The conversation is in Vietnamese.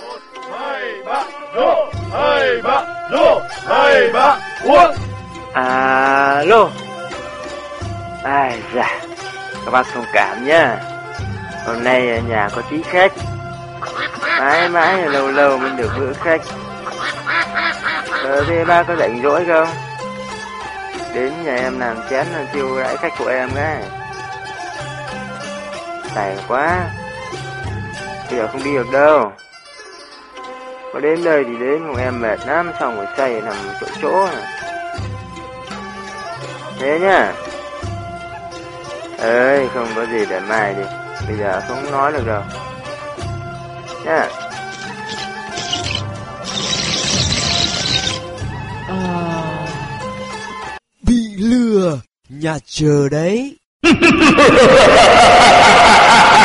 2, 3, vô. 2, 3, vô. 2, 3, uống. Alo. Ai da, các bác thông cảm nhá. Hôm nay ở nhà có tí khách. Mãi mãi là lâu lâu mới được bữa khách. Thế bác có rảnh rỗi không? Đến nhà em làm chén là chiêu đãi khách của em cái. Tài quá. Bây giờ không đi được đâu. Có đến đây thì đến, cùng em mệt lắm, xong rồi say nằm chỗ này. Thế nhá. Ơi, không có gì để mai đi. Bây giờ không nói được đâu nhá. Bị lừa, nhà chờ đấy.